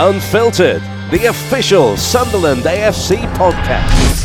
Unfiltered, the official Sunderland AFC podcast.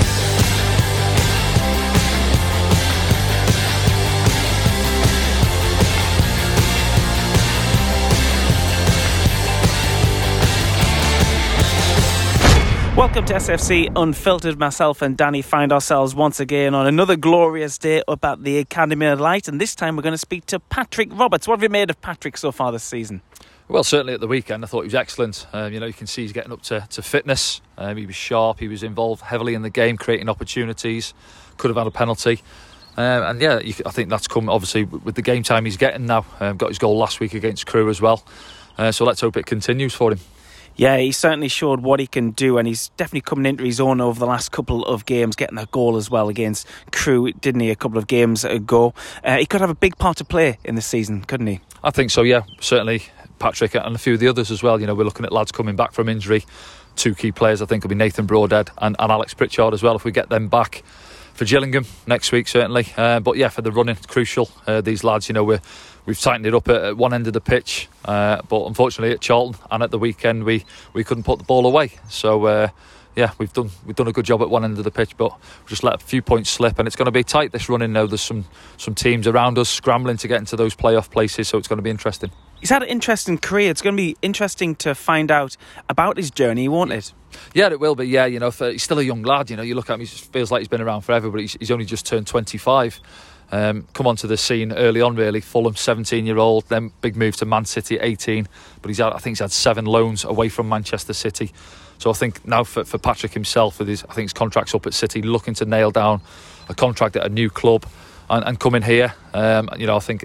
Welcome to SFC Unfiltered. Myself and Danny find ourselves once again on another glorious day up at the Academy Light, and this time we're going to speak to Patrick Roberts. What have you made of Patrick so far this season? Well, certainly at the weekend I thought he was excellent. You can see he's getting up to fitness. He was sharp, he was involved heavily in the game, creating opportunities, could have had a penalty. I think that's come obviously with the game time he's getting now. Got his goal last week against Crewe as well. So let's hope it continues for him. Yeah, he certainly showed what he can do, and he's definitely coming into his own over the last couple of games, getting a goal as well against Crewe, didn't he, a couple of games ago. He could have a big part to play in this season, couldn't he? I think so, yeah. Certainly Patrick and a few of the others as well. We're looking at lads coming back from injury. Two key players, I think, will be Nathan Broadhead and Alex Pritchard as well, if we get them back for Gillingham next week, certainly. But yeah, for the running, crucial. These lads, we've tightened it up at one end of the pitch, but unfortunately at Charlton and at the weekend we couldn't put the ball away. So we've done a good job at one end of the pitch, but we've just let a few points slip, and it's going to be tight this running now. There's some teams around us scrambling to get into those playoff places, so it's going to be interesting. He's had an interesting career. It's going to be interesting to find out about his journey, won't it? Yeah, it will be. Yeah, he's still a young lad. You look at him, he feels like he's been around forever, but he's only just turned 25. Come onto the scene early on, really. Fulham, 17-year-old, then big move to Man City, 18. But he's had 7 loans away from Manchester City. So I think now for Patrick himself, I think his contract's up at City, looking to nail down a contract at a new club and come in here. I think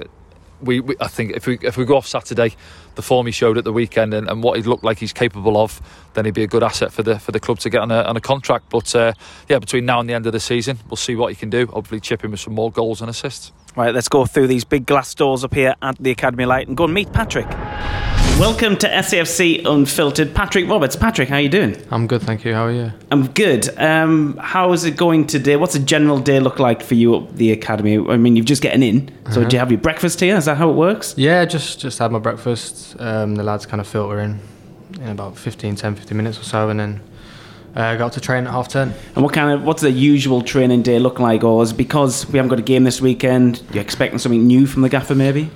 if we go off Saturday, the form he showed at the weekend and what he looked like he's capable of, then he'd be a good asset for the club to get on a contract. But between now and the end of the season, we'll see what he can do. Hopefully chip him with some more goals and assists. Right, let's go through these big glass doors up here at the Academy Light and go and meet Patrick. Welcome to SAFC Unfiltered. Patrick Roberts. Patrick, how are you doing? I'm good, thank you. How are you? I'm good. How is it going today? What's a general day look like for you at the Academy? I mean, you've just getting in, so do you have your breakfast here? Is that how it works? Yeah, just had my breakfast. The lads kind of filter in about 10, 15 minutes or so, and then got up to train at 10:30. And what's the usual training day look like? Or is it because we haven't got a game this weekend, you're expecting something new from the gaffer maybe?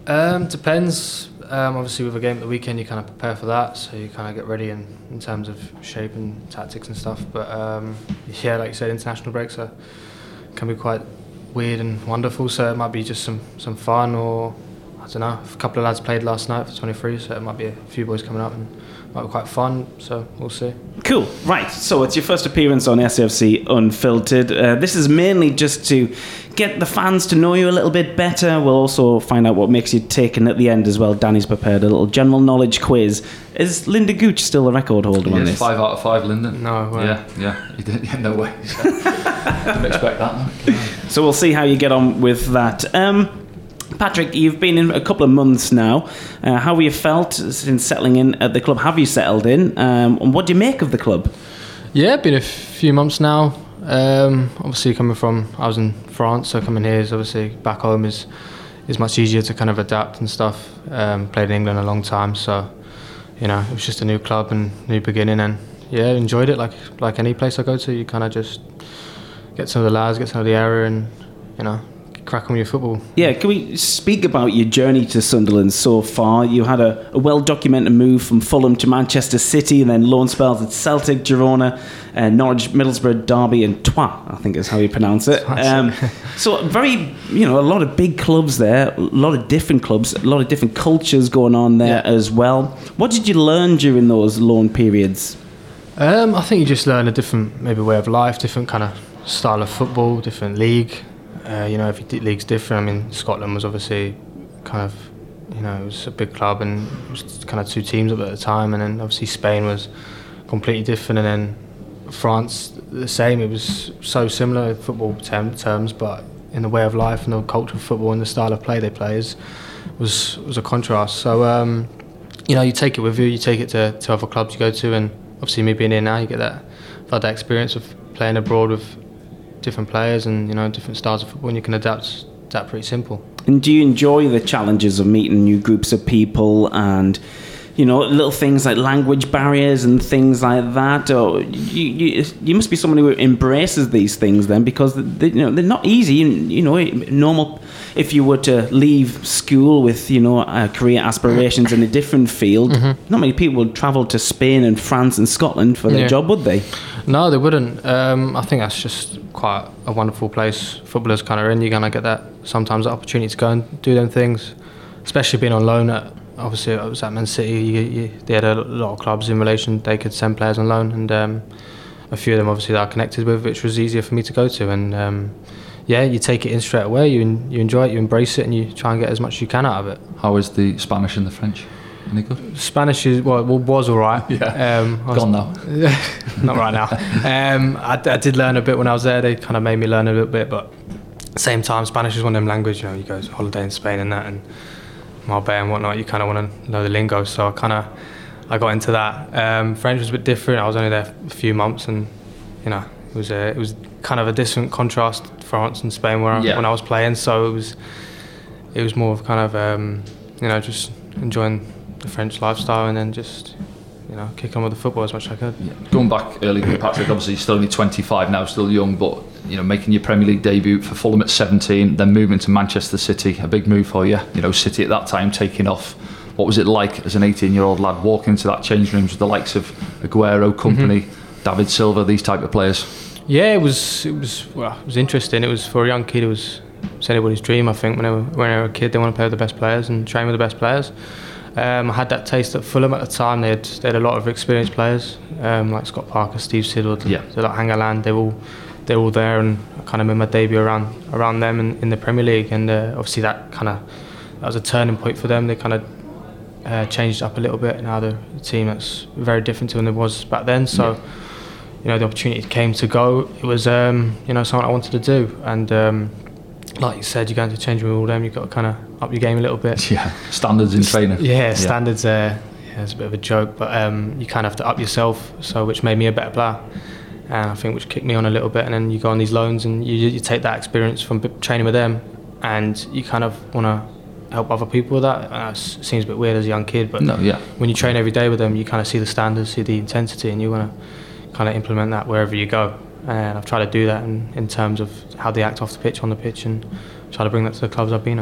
Depends. Obviously with a game at the weekend you kind of prepare for that, so you kind of get ready in terms of shape and tactics and stuff, but like you said, international breaks can be quite weird and wonderful, so it might be just some fun, or I don't know, a couple of lads played last night for 23, so it might be a few boys coming up and might be quite fun, so we'll see. Cool, right, so it's your first appearance on SFC Unfiltered. This is mainly just to get the fans to know you a little bit better. We'll also find out what makes you tick, and at the end as well, Danny's prepared a little general knowledge quiz. Is Linda Gooch still the record holder on this? 5 out of 5, Linda. No way. Yeah, you didn't. Yeah, no way. Didn't expect that. So we'll see how you get on with that. Patrick, you've been in a couple of months now. How have you felt since settling in at the club? Have you settled in? And what do you make of the club? Yeah, been a few months now. Obviously I was in France, so coming here is obviously back home is much easier to kind of adapt and stuff. Played in England a long time, so it was just a new club and new beginning, and yeah, enjoyed it like any place I go to. You kind of just get some of the lads, get some of the area, and crack on with your football. Yeah, can we speak about your journey to Sunderland so far? You had a well-documented move from Fulham to Manchester City, and then loan spells at Celtic, Girona, Norwich, Middlesbrough, Derby, and Troyes, I think is how you pronounce it. So very, a lot of big clubs there, a lot of different clubs, a lot of different cultures going on there as well. What did you learn during those loan periods? I think you just learn a different maybe way of life, different kind of style of football, different league. Every league's different. I mean, Scotland was obviously kind of, it was a big club, and it was kind of 2 teams up at the time, and then obviously Spain was completely different, and then France the same. It was so similar in football terms, but in the way of life and the culture of football and the style of play they play was a contrast. So you take it with you take it to other clubs you go to, and obviously me being here now, you get that experience of playing abroad with different players and different styles of football, and you can adapt pretty simple. And do you enjoy the challenges of meeting new groups of people and little things like language barriers and things like that? Or you must be someone who embraces these things then, because they're not easy. Normal. If you were to leave school with career aspirations in a different field, not many people would travel to Spain and France and Scotland for their job, would they? No, they wouldn't. I think that's just quite a wonderful place. Footballers kind of in. You're gonna get that sometimes the opportunity to go and do them things, especially being on loan at. Obviously, I was at Man City. They had a lot of clubs in relation. They could send players on loan, and a few of them obviously that I connected with, which was easier for me to go to. And you take it in straight away. You enjoy it, you embrace it, and you try and get as much as you can out of it. How is the Spanish and the French? Any good? Spanish was all right. Yeah. Gone now. Not right now. I did learn a bit when I was there. They kind of made me learn a little bit, but at the same time, Spanish is one of them languages. You go to holiday in Spain and that, and Marbella and whatnot, you kind of want to know the lingo, so I got into that. French was a bit different. I was only there a few months, and it was kind of a different contrast, France and Spain, when I was playing. So it was more of kind of just enjoying the French lifestyle, and then just kick on with the football as much as I could. Yeah. Going back early, Patrick, obviously you're still only 25 now, still young, but making your Premier League debut for Fulham at 17, then moving to Manchester City, a big move for you. City at that time taking off. What was it like as an 18-year-old lad walking into that change rooms with the likes of Aguero, Company, David Silva, these type of players? Yeah, it was interesting. It was for a young kid. It's anybody's dream, I think. When they were a kid, they want to play with the best players and train with the best players. I had that taste at Fulham at the time. They had a lot of experienced players, like Scott Parker, Steve Siddle, like Hangaland. They were all there, and I kind of made my debut around them in the Premier League. And obviously that was a turning point for them. They kind of changed up a little bit. Now they're a team that's very different to when it was back then. So the opportunity came to go. It was something I wanted to do, and like you said, you go into change room with all them. You've got to kind of up your game a little bit. Yeah, standards in training. Standards. It's a bit of a joke, but you kind of have to up yourself. So which made me a better player, and I think which kicked me on a little bit. And then you go on these loans, and you take that experience from training with them, and you kind of want to help other people with that. It seems a bit weird as a young kid, but when you train every day with them, you kind of see the standards, see the intensity, and you want to kind of implement that wherever you go. And I've tried to do that in terms of how they act off the pitch, on the pitch, and try to bring that to the clubs I've been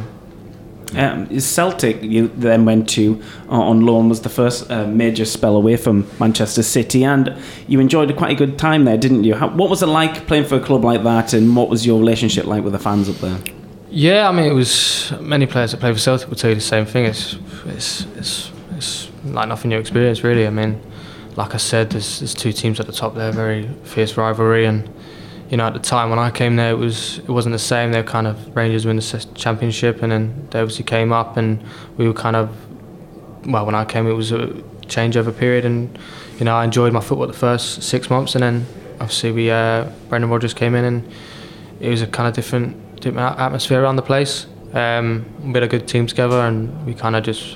at. Celtic, you then went to on loan, was the first major spell away from Manchester City, and you enjoyed quite a good time there, didn't you? What was it like playing for a club like that, and what was your relationship like with the fans up there? Yeah, I mean, it was many players that play for Celtic will tell you the same thing. It's like nothing you experience, really. I mean, like I said, there's two teams at the top there, very fierce rivalry, and at the time when I came there, it wasn't the same. They were kind of Rangers win the championship, and then they obviously came up, and we were kind of when I came, it was a changeover period, and I enjoyed my football the first 6 months, and then obviously Brendan Rodgers came in, and it was a kind of different atmosphere around the place. We had a good team together, and we kind of just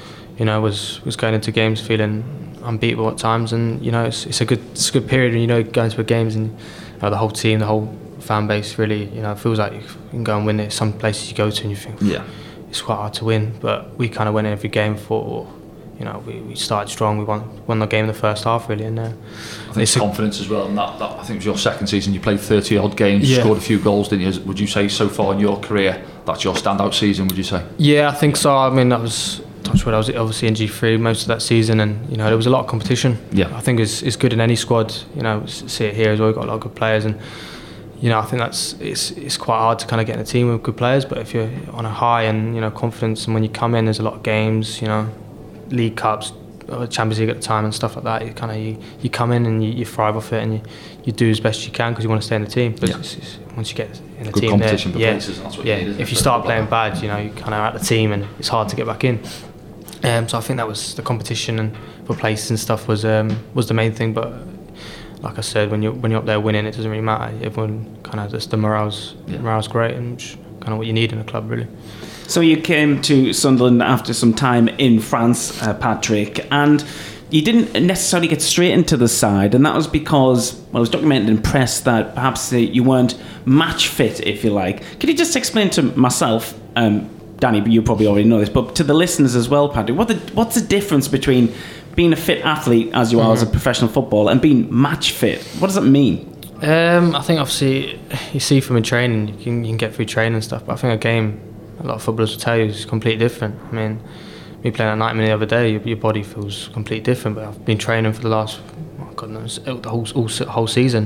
was going into games feeling unbeatable at times, and it's a good period when going to the games, and the whole team, the whole fan base really it feels like you can go and win it. Some places you go to and you think it's quite hard to win, but we kind of went in every game for we started strong. We won the game in the first half really, and I think it's confidence as well. And that I think was your second season. You played 30 odd games, scored a few goals, didn't you? Would you say so far in your career that's your standout season? Would you say? Yeah, I think so. I mean, that was. Touchwood, I was obviously in G3 most of that season, and there was a lot of competition. I think it's good in any squad. See it here as well. We've got a lot of good players, and I think it's quite hard to kind of get in a team with good players. But if you're on a high and confidence, and when you come in, there's a lot of games. League Cups, Champions League at the time, and stuff like that. You come in and you thrive off it, and you do as best you can because you want to stay in the team. But once you get in the good team, competition for places, that's what you need, if you start playing bad, you kind of out the team, and it's hard to get back in. So I think that was the competition and for places and stuff was the main thing. But like I said, when you're up there winning, it doesn't really matter. Everyone kind of just the morale's great, and kind of what you need in a club really. So you came to Sunderland after some time in France, Patrick, and you didn't necessarily get straight into the side, and that was because it was documented in press that perhaps you weren't match fit, if you like. Could you just explain to myself, Danny, you probably already know this, but to the listeners as well, Patrick, what's the difference between being a fit athlete, as you are as a professional footballer, and being match fit? What does that mean? I think obviously you see from in training, you can get through training and stuff, but I think a game, a lot of footballers will tell you, is completely different. I mean, me playing at 90 minutes the other day, your body feels completely different, but I've been training for the last, God knows, the whole season.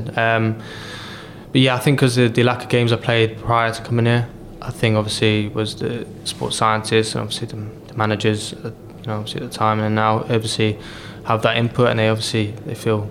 But yeah, I think because the lack of games I played prior to coming here, I think obviously was the sports scientists and obviously the managers, obviously at the time, and now obviously have that input, and they feel,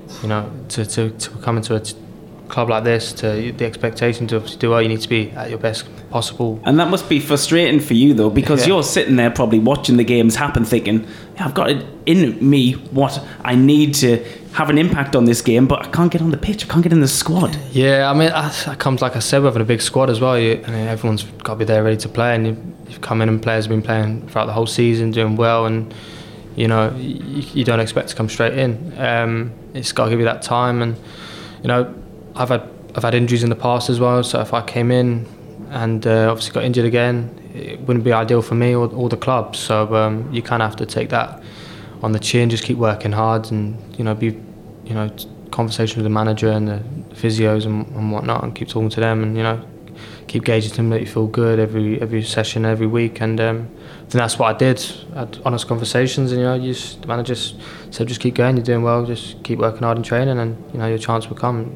to come into a club like this, to the expectation to obviously do well, you need to be at your best possible. And that must be frustrating for you though, because you're sitting there probably watching the games happen, thinking, I've got it in me what I need to have an impact on this game, but I can't get on the pitch, I can't get in the squad. Yeah, I mean, that comes, like I said, with having a big squad as well. Everyone's got to be there ready to play, and you've come in and players have been playing throughout the whole season, doing well, and you don't expect to come straight in. It's got to give you that time, and I've had injuries in the past as well, so if I came in and obviously got injured again, it wouldn't be ideal for me or the club. So you kind of have to take that on the chin, just keep working hard, and be conversation with the manager and the physios and whatnot, and keep talking to them, and keep gauging them that you feel good every session, every week, and then that's what I did. I had honest conversations, and the manager said, just keep going, you're doing well, just keep working hard in training, and your chance will come.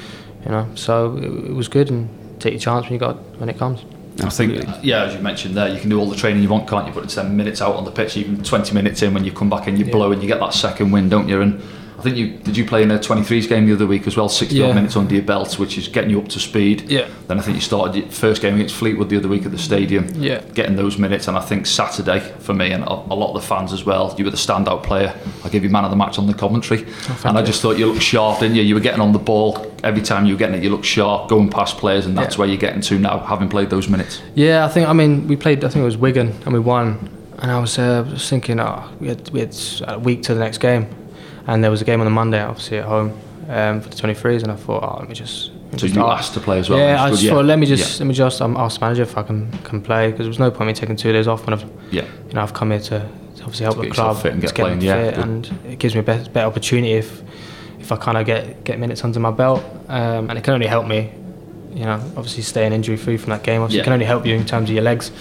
So it was good, and take your chance when it comes. Absolutely. I think, as you mentioned there, you can do all the training you want, can't you? But 10 minutes out on the pitch, even 20 minutes in, when you come back and you blow and you get that second win, don't you? And I think did you play in a 23s game the other week as well, 60 odd minutes under your belt, which is getting you up to speed. Yeah. Then I think you started your first game against Fleetwood the other week at the stadium, getting those minutes. And I think Saturday, for me and a lot of the fans as well, you were the standout player. I gave you man of the match on the commentary. And I just thought you looked sharp, didn't you? You were getting on the ball. Every time you were getting it, you looked sharp, going past players, and that's where you're getting to now, having played those minutes. Yeah, we played, I think it was Wigan, and we won. And I was thinking, we had a week to the next game. And there was a game on the Monday, obviously at home, for the 23s, and I thought, let me just. So you asked to play as well? Yeah, I just thought, let me just ask the manager if I can play, because there was no point me taking 2 days off when I've come here to obviously help the club, fit and get playing, fit, and it gives me a better opportunity if I kind of get minutes under my belt, and it can only help me, obviously staying injury free from that game. Obviously, it can only help you in terms of your legs.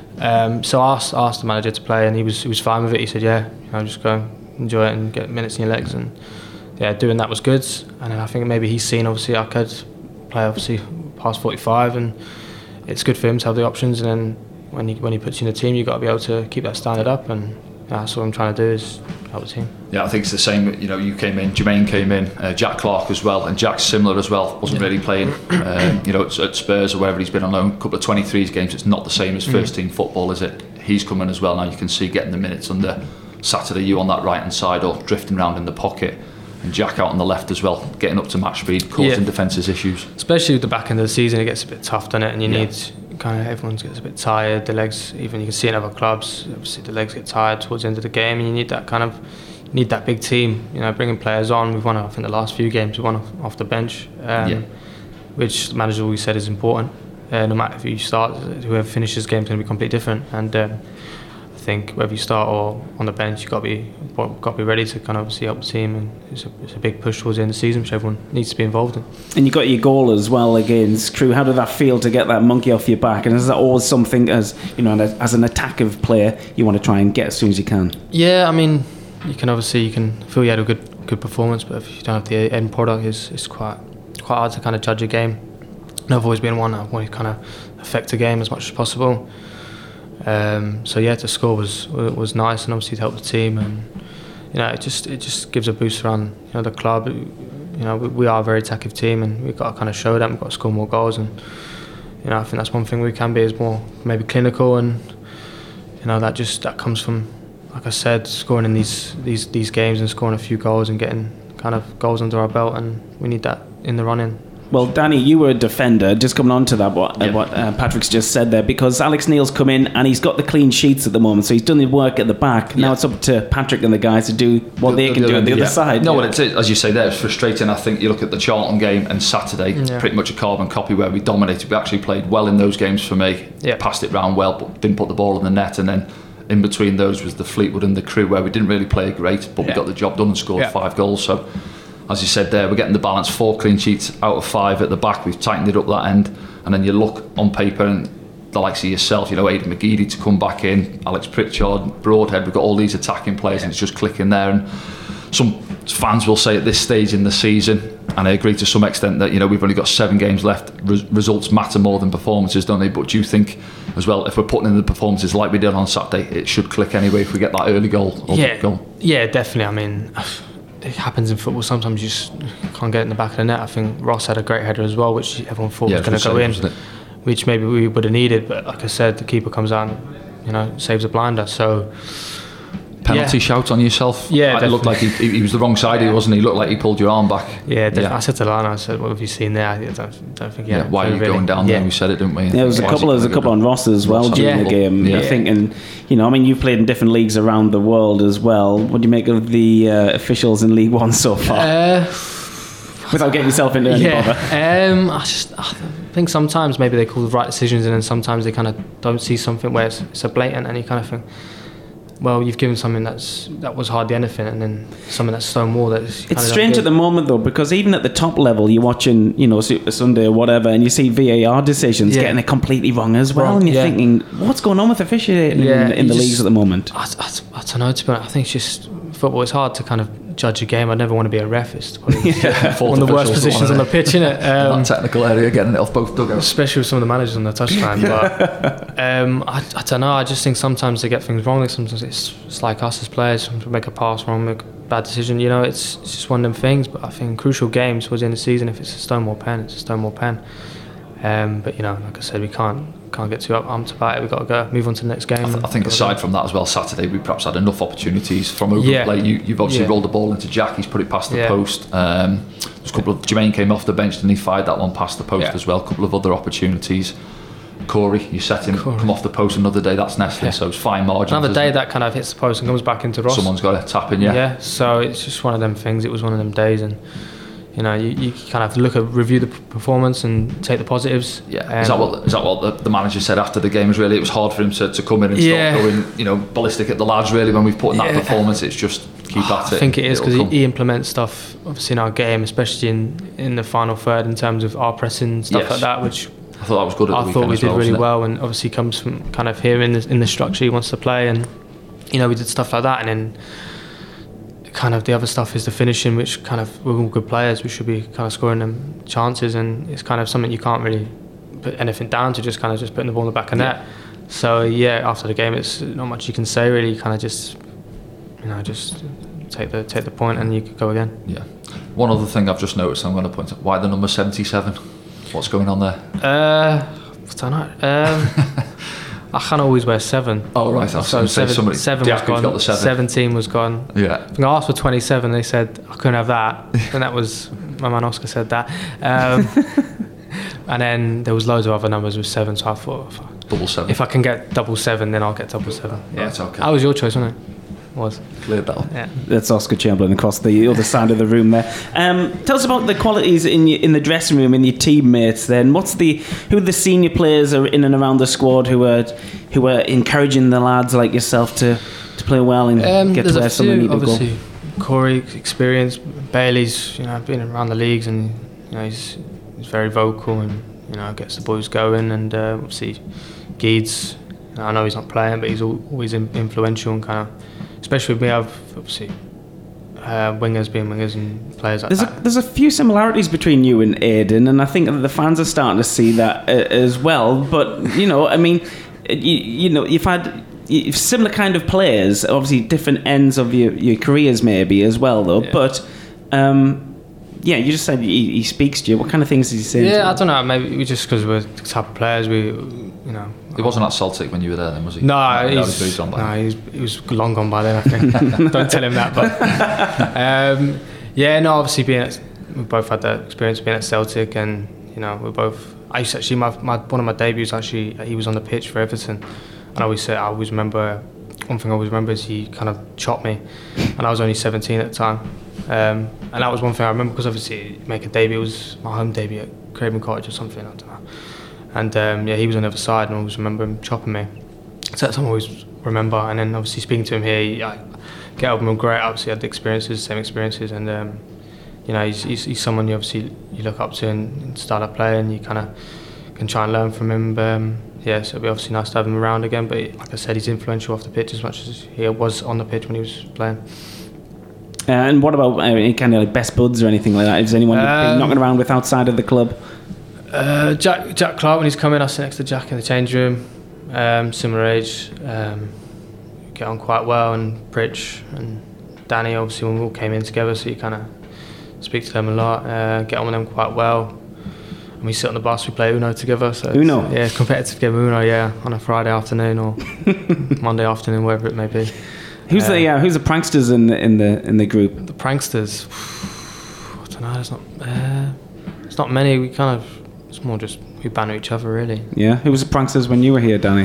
So I asked the manager to play, and he was fine with it. He said, just go. Enjoy it and get minutes in your legs, and doing that was good. And I think maybe he's seen obviously I could play obviously past 45, and it's good for him to have the options. And then when he puts you in the team, you've got to be able to keep that standard up, and that's what I'm trying to do, is help the team. Yeah, I think it's the same. You came in, Jermaine came in, Jack Clark as well, and Jack's similar as well. Wasn't really playing, at Spurs or wherever he's been on loan. A couple of 23s games. It's not the same as first team football, is it? He's coming as well now. You can see getting the minutes under Saturday, you on that right hand side or drifting around in the pocket, and Jack out on the left as well, getting up to match speed, causing defences issues. Especially with the back end of the season, it gets a bit tough, doesn't it? And you need everyone gets a bit tired. The legs, even you can see in other clubs, obviously the legs get tired towards the end of the game, and you need that big team. Bringing players on. We've won, I think, the last few games we won off the bench, which the manager always said is important. No matter if you start, whoever finishes the game is going to be completely different, and I think whether you start or on the bench, you've got to be ready to kind of obviously help the team, and it's a big push towards the end of the season, which everyone needs to be involved in. And you got your goal as well against Crewe. How did that feel to get that monkey off your back? And is that always something, as as an attacking player, you want to try and get as soon as you can? Yeah, you can feel you had a good performance, but if you don't have the end product, it's quite hard to kind of judge a game. And I've always been one that wanted to kind of affect a game as much as possible. To score was nice, and obviously to help the team, and it just gives a boost around the club. We are a very attacking team, and we've got to kind of show that. We've got to score more goals, and I think that's one thing we can be, is more maybe clinical, and that comes from, like I said, scoring in these games and scoring a few goals and getting kind of goals under our belt, and we need that in the run-in Well, Danny, you were a defender. Just coming on to that, what Patrick's just said there, because Alex Neil's come in and he's got the clean sheets at the moment, so he's done the work at the back. Now it's up to Patrick and the guys to do what they can do at the other side. No, well, it's, as you say there, it's frustrating. I think you look at the Charlton game and Saturday, pretty much a carbon copy where we dominated. We actually played well in those games for me, passed it round well, but didn't put the ball in the net, and then in between those was the Fleetwood and the Crew, where we didn't really play great, but we got the job done and scored 5 goals. So, as you said there, we're getting the balance, 4 clean sheets out of 5 at the back. We've tightened it up that end, and then you look on paper and the likes of yourself, Aidan McGeady to come back in, Alex Pritchard, Broadhead, we've got all these attacking players and it's just clicking there. And some fans will say at this stage in the season, and I agree to some extent, that we've only got 7 games left, results matter more than performances, don't they? But do you think as well, if we're putting in the performances like we did on Saturday, it should click anyway if we get that early goal? Yeah, definitely. I mean, it happens in football. Sometimes you just can't get it in the back of the net. I think Ross had a great header as well, which everyone thought was going to go in, which maybe we would have needed. But like I said, the keeper comes out and saves a blinder. So penalty shout on yourself. Yeah, it looked like he was the wrong side. He wasn't. He looked like he pulled your arm back. I said to Lana, I said, "What have you seen there?" I don't think. Why are you going down there? We said it, didn't we? There was a couple on Ross as well during the game. I think, and you've played in different leagues around the world as well. What do you make of the officials in League One so far? Without getting yourself into any bother. I think sometimes maybe they call the right decisions, and then sometimes they kind of don't see something where it's a blatant, and you kind of think, well, you've given something that was hardly anything, and then something that's stone wall. It's strange at the moment though, because even at the top level, you're watching, Super Sunday or whatever, and you see VAR decisions getting it completely wrong as well, and you're thinking, what's going on with officiating in the leagues at the moment? I don't know. To be honest, I think it's just football. It's hard to kind of judge a game. I'd never want to be a ref. It's probably one of the worst positions on the pitch, isn't it? That technical area, getting it off both dugouts, especially with some of the managers on the touchline. But I don't know. I just think sometimes they get things wrong. Sometimes it's like us as players. Sometimes we make a pass wrong, make a bad decision. It's just one of them things. But I think crucial games towards the end of the season, if it's a Stonewall pen, it's a Stonewall pen. But like I said, we can't get too amped about it. We've got to go move on to the next game. I think aside from that as well, Saturday we perhaps had enough opportunities from overplay. You've obviously rolled the ball into Jack. He's put it past the post. There's a couple of Jermaine came off the bench and he fired that one past the post as well. A couple of other opportunities. Corey, you set him come off the post another day. That's Nestle, so it's fine margins. Another day that kind of hits the post and comes back into Ross. Someone's got to tap in, so it's just one of them things. It was one of them days, and you kind of have to review the performance and take the positives. Is that what the manager said after the game? It was hard for him to come in and start going, ballistic at the lads. Really, when we've put in that performance, it's just keep at it. I think it is because he implements stuff obviously in our game, especially in the final third in terms of our pressing stuff like that, which I thought that was good. I thought we did really well, and obviously comes from kind of here in the structure he wants to play, and we did stuff like that, and then kind of the other stuff is the finishing, which kind of we're all good players. We should be kind of scoring them chances, and it's kind of something you can't really put anything down to, just putting the ball in the back of net. So after the game, it's not much you can say really. Kind of just take the point and you could go again. Yeah. One other thing I've just noticed, I'm going to point out, why the number 77? What's going on there? I don't know. I can't always wear 7. Oh right, so 7 was gone. Got the 7. 17 was gone. Yeah. I think I asked for 27. They said I couldn't have that, and that was my man Oscar said that. And then there was loads of other numbers with 7, so I thought double 7. If I can get double 7, then I'll get double 7. Yeah, that's okay. That was your choice, wasn't it? Cleared that up. Yeah. That's Oscar Chamberlain across the other side of the room there. Tell us about the qualities in the dressing room, in your teammates then. Who are the senior players are in and around the squad who are encouraging the lads like yourself to play well and get to where some need to go? Obviously, Corey, experience. Bailey's been around the leagues, and he's very vocal and gets the boys going, and obviously Geeds, I know he's not playing, but he's always influential and kind of, especially with me, I've obviously wingers being wingers and players like that. There's a few similarities between you and Aidan, and I think that the fans are starting to see that as well. But you've had similar kind of players, obviously different ends of your careers maybe as well though. Yeah. But you just said he speaks to you. What kind of things did he say? Yeah, I don't know. Maybe just because we're the type of players He wasn't at Celtic when you were there then, was he? No, he was long gone by then, I think. Don't tell him that, but obviously being at we both had that experience of being at Celtic, and we're both. I used to actually one of my debuts actually. He was on the pitch for Everton, and I always remember. One thing I always remember is he kind of chopped me, and I was only 17 at the time. And that was one thing I remember, because obviously make a debut, it was my home debut at Craven Cottage or something, I don't know. And he was on the other side, and I always remember him chopping me. So that's something I always remember. And then obviously speaking to him here, I get up with him great. Obviously had the same experiences, and he's someone you look up to and style of play, and you kind of can try and learn from him. So it'd be obviously nice to have him around again. But like I said, he's influential off the pitch as much as he was on the pitch when he was playing. And what about any kind of best buds or anything like that? Is anyone you've been knocking around with outside of the club? Jack Clark, when he's come in, I sit next to Jack in the change room. Similar age, get on quite well, and Pritch and Danny, obviously when we all came in together, so you kind of speak to them a lot, get on with them quite well. And we sit on the bus, we play Uno together. So Uno? Yeah, competitive game of Uno, on a Friday afternoon or Monday afternoon, wherever it may be. Who's the pranksters in the group? The pranksters, I don't know. It's not many. It's more just we banter each other, really. Yeah. Who was the pranksters when you were here, Danny?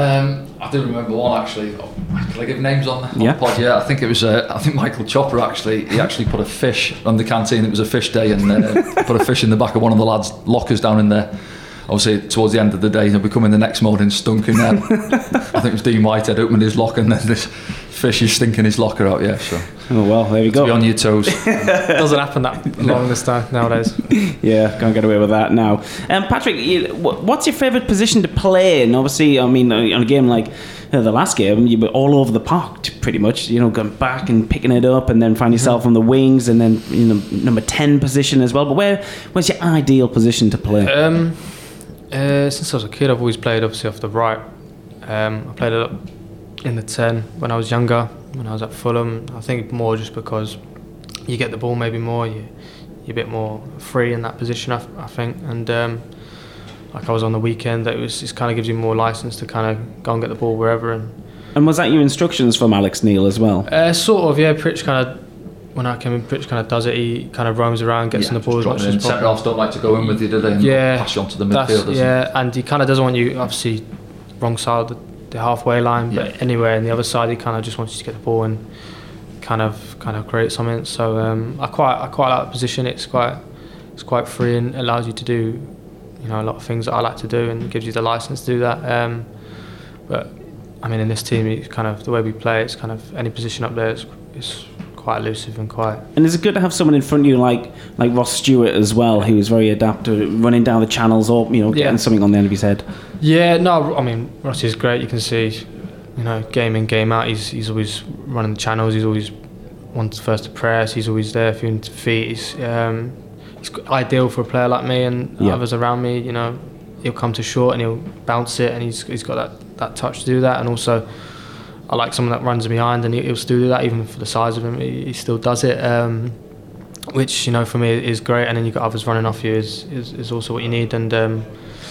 I do remember one actually. Can I give names on the pod? Yeah, I think it was. I think Michael Chopper actually. He actually put a fish on the canteen. It was a fish day, and put a fish in the back of one of the lads' lockers down in there. Obviously, towards the end of the day, we come in the next morning stunk in there. I think it was Dean Whitehead opened his locker, and then this fish is stinking his locker out. Yeah, so. Oh well, there you go. Be on your toes. Doesn't happen that long this time nowadays. Yeah, can't get away with that now. Patrick, what's your favourite position to play? And obviously, I mean, on a game like the last game, you were all over the park pretty much. Going back and picking it up, and then find yourself on the wings, and then number 10 position as well. But where's your ideal position to play? Since I was a kid, I've always played obviously off the right. I played a lot in the 10 when I was younger, when I was at Fulham. I think more just because you get the ball maybe more, you're a bit more free in that position, I think. And like I was on the weekend, it kind of gives you more license to kind of go and get the ball wherever. And was that your instructions from Alex Neil as well? Sort of, yeah. Pritch kind of, when I came in, Pritch kind of does it. He kind of roams around, gets in the ball as much as possible. Centre-halves don't like to go in with you, do they? And pass you on to the midfielders. Yeah, and he kind of doesn't want you, obviously, wrong side of the halfway line, but anywhere on the other side, he kind of just wants you to get the ball and kind of create something. So I quite like that position. It's quite free and allows you to do, a lot of things that I like to do, and gives you the license to do that. But I mean, in this team, it's kind of the way we play. It's kind of any position up there. It's quite elusive and quite. And is it good to have someone in front of you like Ross Stewart as well, who was very adept to running down the channels or getting something on the end of his head? Yeah, no, I mean Ross is great. You can see, game in game out, he's always running the channels. He's always first to press. He's always there for you to feet. He's ideal for a player like me and others around me. He'll come to short and he'll bounce it, and he's got that touch to do that, and also. I like someone that runs behind, and he'll still do that even for the size of him. He still does it, which for me is great. And then you've got others running off you is also what you need. And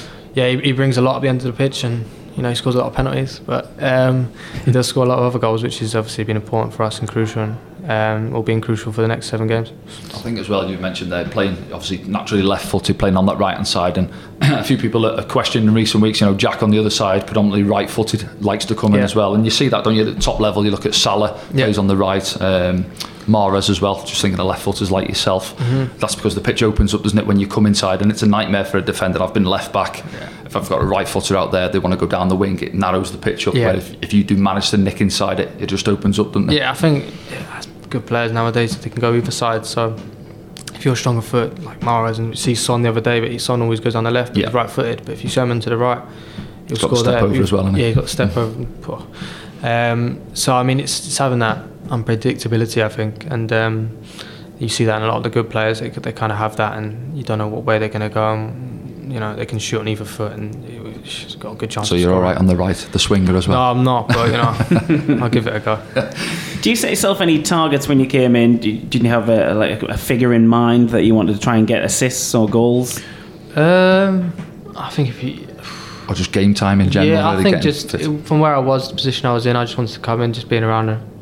he brings a lot at the end of the pitch, and he scores a lot of penalties, but he does score a lot of other goals, which has obviously been important for us and crucial, or being crucial for the next 7 games. I think as well, you mentioned there playing obviously naturally left-footed, playing on that right-hand side, and a few people have questioned in recent weeks, Jack on the other side, predominantly right-footed, likes to come in as well, and you see that, don't you, at the top level. You look at Salah, plays on the right, Mahrez as well, just thinking of left-footers like yourself. That's because the pitch opens up, doesn't it, when you come inside, and it's a nightmare for a defender. I've been left back. If I've got a right-footer out there, they want to go down the wing, it narrows the pitch up. Where if you do manage to nick inside it, it just opens up, doesn't it? Yeah, I think good players nowadays, they can go either side. So if you're a stronger foot like Mahrez, and you see Son the other day, but Son always goes on the left, but he's right-footed. But if you show him to the right, he'll score there. Over as well, hasn't he? Yeah, he's got to step over. So I mean, it's having that unpredictability, I think, and you see that in a lot of the good players. They kind of have that, and you don't know what way they're going to go. And, they can shoot on either foot, and it's got a good chance. So you're all right on the right, the swinger as well? No, I'm not, but I'll give it a go. Do you set yourself any targets when you came in? Did you have a figure in mind that you wanted to try and get assists or goals? I think if you. Or just game time in general? Yeah, I think just from where I was, the position I was in, I just wanted to come in, just being around a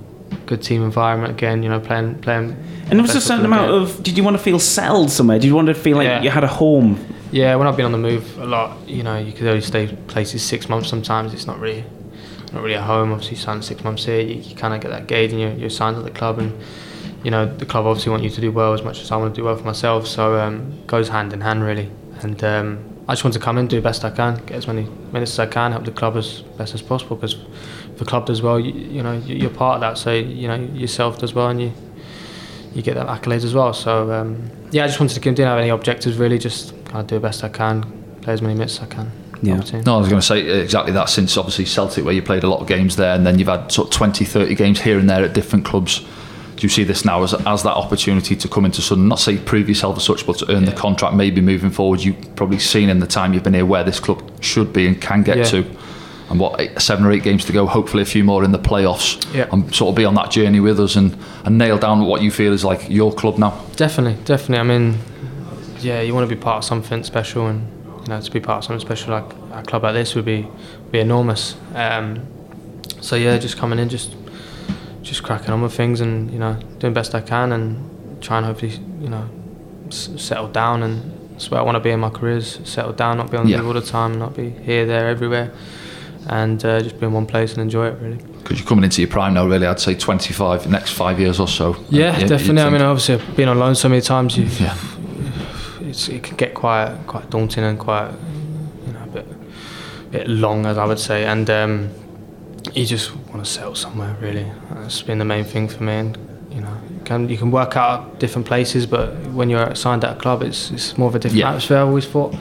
good team environment again. Playing. And was there a certain amount of? Did you want to feel settled somewhere? Did you want to feel like you had a home? Yeah, when I've been on the move a lot, you could only stay places 6 months. Sometimes it's not really a home. Obviously, you sign 6 months here, you kind of get that gauge, and you're signed to the club, and the club obviously want you to do well as much as I want to do well for myself. So goes hand in hand really, and I just want to come in, do the best I can, get as many minutes as I can, help the club as best as possible, because if the club does well, you're part of that. So yourself does well, and you get that accolades as well. So I just wanted to didn't have any objectives really, just kind of do the best I can, play as many minutes as I can. Yeah. No, I was going to say exactly that. Since obviously Celtic, where you played a lot of games there, and then you've had sort of 20-30 games here and there at different clubs. Do you see this now as that opportunity to come into Sunderland, not say prove yourself as such, but to earn the contract maybe moving forward? You've probably seen in the time you've been here where this club should be and can get to, and 7 or 8 games to go, hopefully a few more in the playoffs, and sort of be on that journey with us and nail down what you feel is like your club now. Definitely. I mean, you want to be part of something special, and to be part of something special like a club like this would be enormous. Just coming in, just cracking on with things, and doing the best I can, and trying to hopefully settle down. And that's where I want to be in my career, is settle down, not be on the move all the time, not be here, there, everywhere, and just be in one place and enjoy it really. Because you're coming into your prime now really, I'd say 25, next 5 years or so. Yeah, definitely. I mean, obviously I've been on loan so many times, it can get quite daunting and quite a bit long, as I would say, and you just want to settle somewhere really. That's been the main thing for me, and you can work out different places, but when you're signed at a club, it's more of a different atmosphere, I always thought.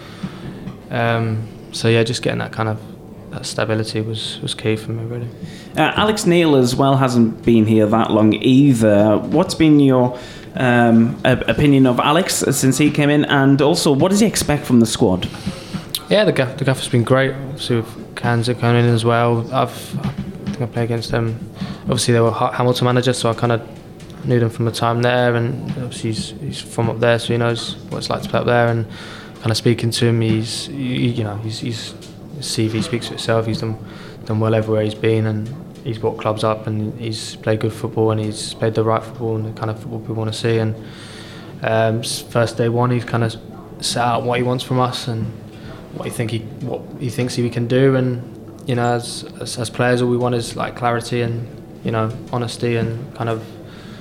Just getting that kind of that stability was key for me really. Alex Neil as well hasn't been here that long either. What's been your opinion of Alex since he came in, and also what does he expect from the squad? Yeah, the gaffer's been great. Obviously with Kanza coming in as well. I think I played against them. Obviously they were Hamilton manager, so I kind of knew them from the time there, and obviously he's from up there, so he knows what it's like to play up there. And kind of speaking to him, his CV speaks for itself. He's done well everywhere he's been, and he's brought clubs up, and he's played good football, and he's played the right football and the kind of football people want to see. And first day one, he's kind of set out what he wants from us and what he thinks he can do. And as players, all we want is like clarity and honesty and kind of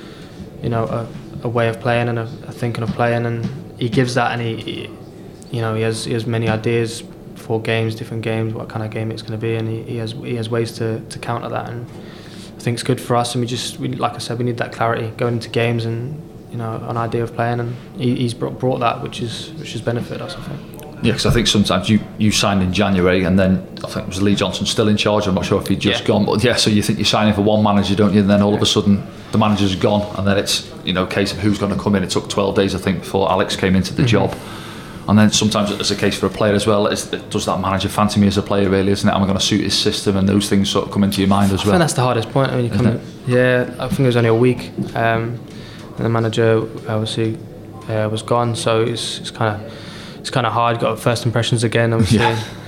a way of playing and a thinking of playing. And he gives that, and he has many ideas for games, different games, what kind of game it's going to be, and he has ways to counter that, and I think it's good for us. And we like I said, we need that clarity going into games, and an idea of playing, and he's brought that, which has benefited us, I think. Yeah, because I think sometimes you signed in January, and then I think it was Lee Johnson still in charge. I'm not sure if he'd just gone, but so you think you're signing for one manager, don't you? And then all of a sudden the manager's gone, and then it's a case of who's going to come in. It took 12 days, I think, before Alex came into the job. And then sometimes it's a case for a player as well. Does that manager fancy me as a player, really, isn't it? Am I going to suit his system? And those things sort of come into your mind as well. I think that's the hardest point. I mean, you come in, I think it was only a week, and the manager obviously was gone, so it's kind of hard. Got first impressions again, obviously.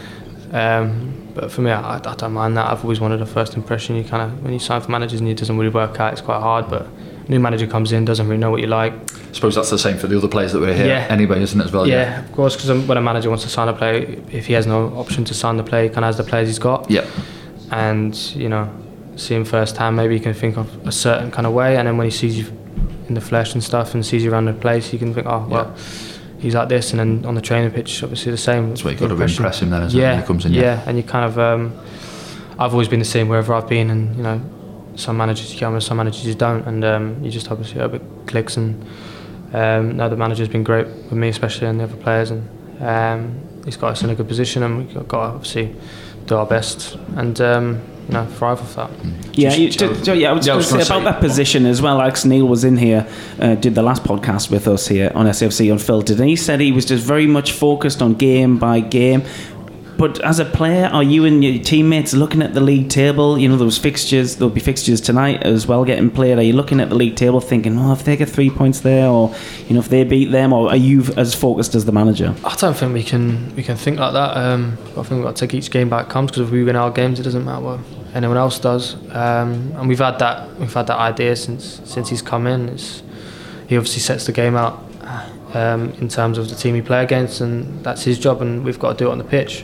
But for me, I don't mind that. I've always wanted a first impression. You kind of, when you sign for managers and it doesn't really work out, it's quite hard. But new manager comes in, doesn't really know what you like. I suppose that's the same for the other players that were here anyway, isn't it, as well? Yeah, of course, because when a manager wants to sign a player, if he has no option to sign the player, he kind of has the players he's got. Yeah. And, see him first hand, maybe he can think of a certain kind of way, and then when he sees you in the flesh and stuff and sees you around the place, he can think, he's like this. And then on the training pitch, obviously the same. That's where you've got to impress him then, isn't it, when he comes in? Yeah, and you kind of, I've always been the same wherever I've been, and, some managers you come with, some managers you don't, and you just obviously hope it clicks. And the manager's been great with me, especially, and the other players, and he's got us in a good position, and we've got to obviously do our best and thrive with that. I was going to say about that position as well. Alex Neil was in here, did the last podcast with us here on SFC Unfiltered, and he said he was just very much focused on game by game. But as a player, are you and your teammates looking at the league table? Those fixtures, there'll be fixtures tonight as well getting played. Are you looking at the league table thinking, if they get 3 points there, or if they beat them, or are you as focused as the manager? I don't think we can think like that. I think we've got to take each game back it comes, because if we win our games, it doesn't matter anyone else does. And we've had that idea since he's come in. He obviously sets the game out in terms of the team we play against, and that's his job, and we've got to do it on the pitch.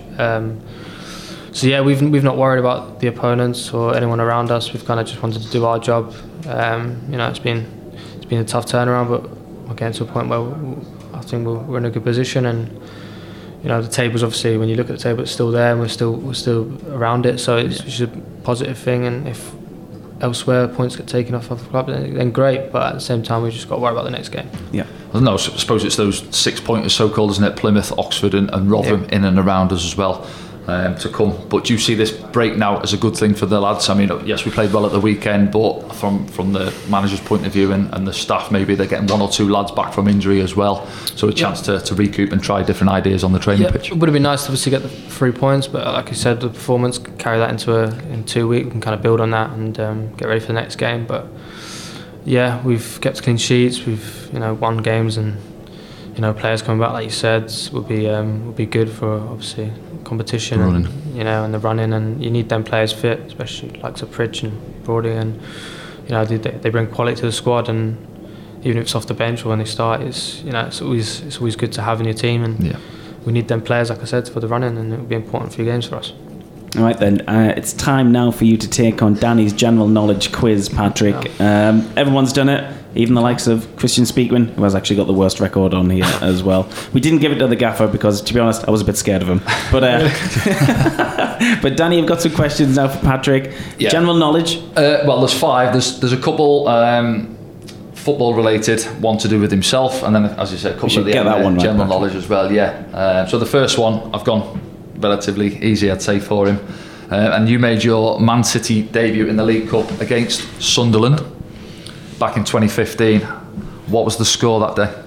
So yeah, we've not worried about the opponents or anyone around us. We've kind of just wanted to do our job. It's been a tough turnaround, but we're getting to a point where I think we're in a good position. And the table's obviously, when you look at the table, it's still there, and we're still around it. So it's just a positive thing. And if elsewhere points get taken off of the club, then great. But at the same time, we just got to worry about the next game. Yeah. No, I suppose it's those 6 pointers, so-called, isn't it? Plymouth, Oxford, and Rotherham in and around us as well. To come. But do you see this break now as a good thing for the lads? I mean, yes, we played well at the weekend, but from the manager's point of view and the staff, maybe they're getting 1 or 2 lads back from injury as well, so a chance to recoup and try different ideas on the training pitch. It would have been nice to obviously get the 3 points, but like you said, the performance, carry that in 2 weeks, we can kind of build on that and get ready for the next game. But yeah, we've kept clean sheets, we've won games, and players coming back, like you said, would be good for obviously competition and the running, and you need them players fit, especially like Pridge and Brody, and they bring quality to the squad, and even if it's off the bench or when they start, it's always good to have in your team, and we need them players, like I said, for the running, and it will be an important few games for us. All right then, it's time now for you to take on Danny's general knowledge quiz, Patrick. Everyone's done it, even the likes of Christian Speakman, who has actually got the worst record on here as well. We didn't give it to the gaffer because, to be honest, I was a bit scared of him. But but Danny, you've got some questions now for Patrick. Yeah. General knowledge? Well, there's 5. There's a couple football related, one to do with himself, and then, as you said, a couple of the general knowledge as well. So the first one, I've gone relatively easy, I'd say, for him. And you made your Man City debut in the League Cup against Sunderland back in 2015. What was the score that day?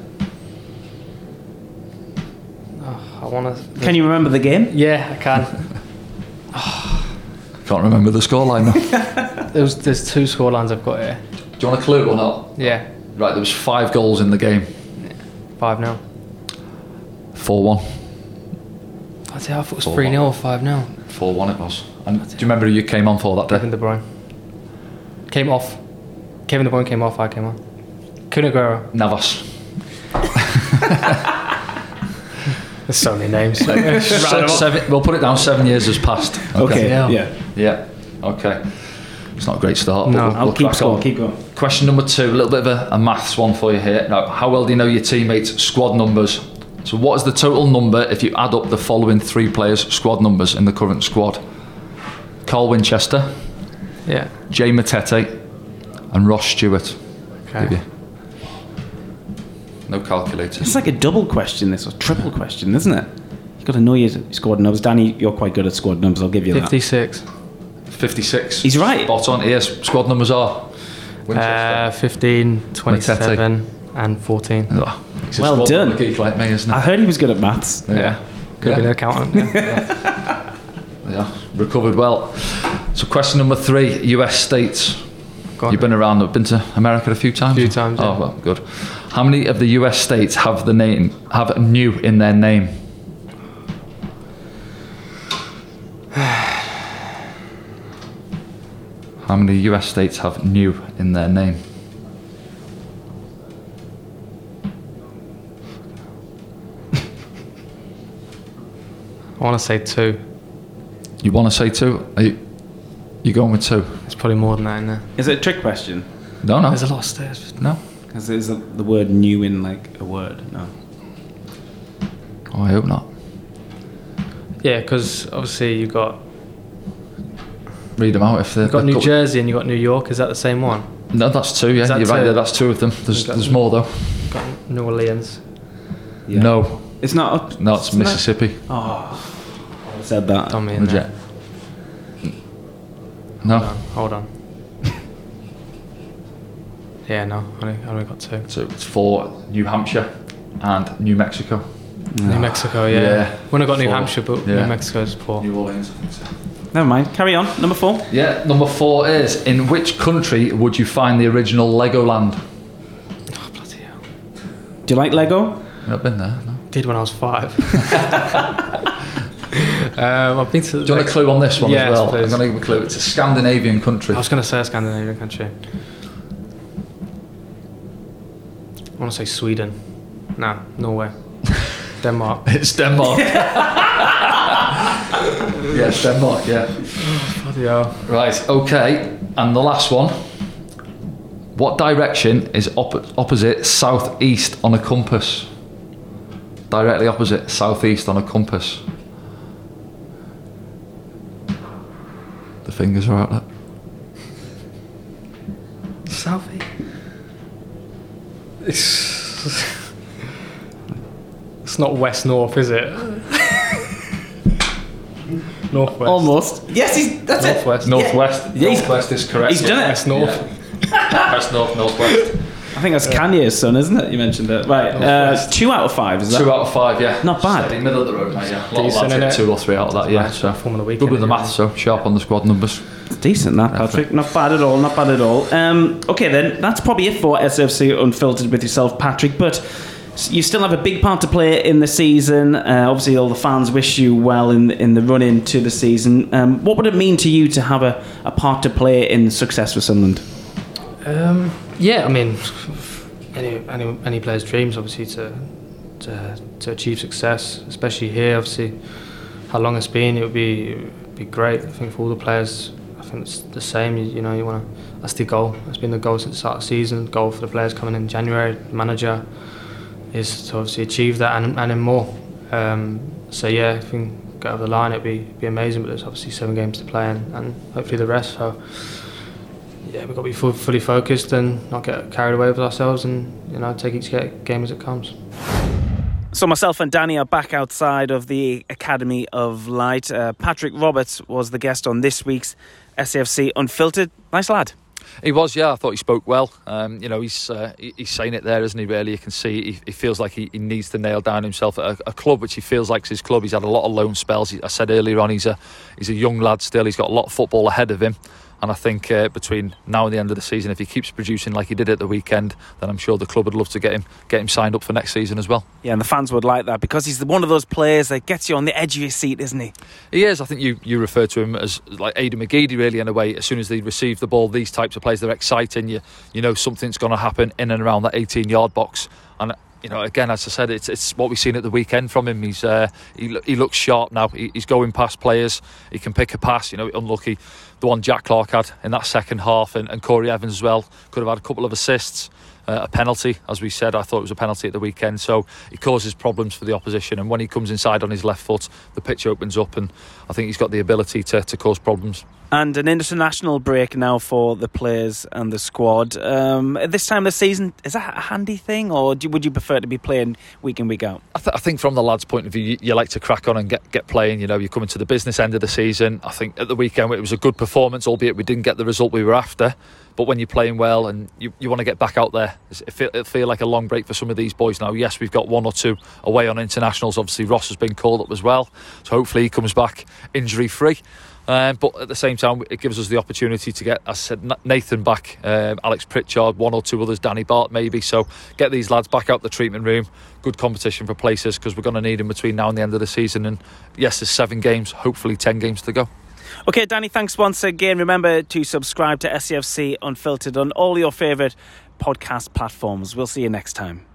Can you remember the game? Yeah, I can. Can't remember the scoreline though. There's 2 scorelines I've got here. Do you want a clue or not? Yeah. Right, there was 5 goals in the game. 5-0. 4-1. I thought it was 3-0 or 5-0. 4-1 it was. And do you remember who you came on for that day? Kevin De Bruyne. Came off. Kevin De Bruyne came off, I came on. Kun Aguero. Navas. There's so many names. We'll put it down, 7 years has passed. Okay. Yeah. Okay. It's not a great start. No, I'll keep going. Question number 2, a little bit of a maths one for you here. Now, how well do you know your teammates' squad numbers? So what is the total number if you add up the following 3 players' squad numbers in the current squad? Carl Winchester, Jay Matete, and Ross Stewart. Okay. No calculator. It's like a double question, this, or triple question, isn't it? You've got to know your squad numbers. Danny, you're quite good at squad numbers, I'll give you 56. that. 56. He's right. Spot on. Yes, squad numbers are? 15, 27, and 14. Oh, well done. Geek like me, isn't it? I heard he was good at maths. Yeah. Could be an accountant. Yeah, recovered well. So question number 3, US states. You've been around, been to America a few times? A few times, Oh, well, good. How many of the US states have new in their name? How many US states have new in their name? I want to say 2. You want to say 2? Are you going with 2? There's probably more than that in there. Is it a trick question? No. There's a lot of states. No. Because is the word new in like a word? No. Oh, I hope not. Yeah, because obviously you've got Read them out if they're... You've got New Jersey and you've got New York. Is that the same one? No, that's 2, yeah. You're right there, that's 2 of them. There's more though. You've got New Orleans. Yeah. No. It's not... No, it's Mississippi. I said that. Dummy in there. No. Hold on. Yeah, no, I only got 2. So it's 4, New Hampshire and New Mexico. New Mexico, yeah. When I got 4. New Hampshire, but New Mexico's 4. New Orleans, I think so. Never mind. Carry on. Number 4. Yeah, number 4 is, in which country would you find the original Legoland? Oh, bloody hell. Do you like Lego? I've not been there, no. Did when I was 5. I've been to. Do you want a clue on this one Yes, as well? please. I'm going to give a clue. It's a Scandinavian country. I was going to say a Scandinavian country. I want to say Sweden. No, Norway. Denmark. It's Denmark. Yeah, it's Denmark, yeah. Bloody hell. Right, okay. And the last one. What direction is opposite southeast on a compass? Directly opposite southeast on a compass. The fingers are out there. Southeast. It's not west-north, is it? Northwest. Almost. Yes, that's Northwest. it. Northwest. Yeah. Northwest is correct. He's done it. West-north. West, north, northwest. I think that's Kanye's son, isn't it? You mentioned it. Right. 2 out of 5, is that? 2 out of 5, yeah. Not bad. Steady, middle of the road, mate, yeah. A lot of Decent, lads hit innit? 2 or 3 out of that, yeah. So Form of the weekend, good with the yeah. maths, so sharp on the squad numbers. Decent, that, Patrick. Not bad at all, not bad at all. Okay, then, that's probably it for SFC Unfiltered with yourself, Patrick. But you still have a big part to play in the season. Obviously, all the fans wish you well in the run-in to the season. What would it mean to you to have a part to play in success for Sunderland? Yeah, I mean, any player's dreams, obviously, to achieve success, especially here. Obviously, how long it's been, it would be great. I think for all the players, I think it's the same. You know, you want to. That's the goal. That's been the goal since the start of the season. Goal for the players coming in January. The manager is to obviously achieve that and then more. So yeah, if we can get over the line, it'd be amazing. But there's obviously 7 games to play and hopefully the rest. So. Yeah, we've got to be fully focused and not get carried away with ourselves and, take each game as it comes. So myself and Danny are back outside of the Academy of Light. Patrick Roberts was the guest on this week's SAFC Unfiltered. Nice lad. He was, yeah. I thought he spoke well. He's saying it there, isn't he, really? You can see he feels like he needs to nail down himself at a club which he feels like is his club. He's had a lot of loan spells. I said earlier on, he's a young lad still. He's got a lot of football ahead of him. And I think between now and the end of the season, if he keeps producing like he did at the weekend, then I'm sure the club would love to get him signed up for next season as well. Yeah, and the fans would like that because he's one of those players that gets you on the edge of your seat, isn't he? He is. I think you refer to him as like Aidan McGeady, really, in a way. As soon as they receive the ball, these types of players, they're exciting. You know something's going to happen in and around that 18-yard box. And again, as I said, it's what we've seen at the weekend from him. He looks sharp now. He's going past players. He can pick a pass. Unlucky the one Jack Clark had in that second half, and Corey Evans as well could have had a couple of assists. A penalty, as we said. I thought it was a penalty at the weekend, so he causes problems for the opposition, and when he comes inside on his left foot, the pitch opens up, and I think he's got the ability to cause problems. And an international break now for the players and the squad. At this time of the season, is that a handy thing, or would you prefer to be playing week in, week out? I think from the lads' point of view, you like to crack on and get playing. You're coming to the business end of the season. I think at the weekend it was a good performance, albeit we didn't get the result we were after. But when you're playing well and you want to get back out there, it'll feel like a long break for some of these boys now. Yes, we've got 1 or 2 away on internationals. Obviously, Ross has been called up as well. So hopefully he comes back injury-free. But at the same time, it gives us the opportunity to get, as I said, Nathan back, Alex Pritchard, 1 or 2 others, Danny Bart maybe. So get these lads back out the treatment room. Good competition for places because we're going to need them between now and the end of the season. And yes, there's 7 games, hopefully 10 games to go. Okay, Danny, thanks once again. Remember to subscribe to SCFC Unfiltered on all your favourite podcast platforms. We'll see you next time.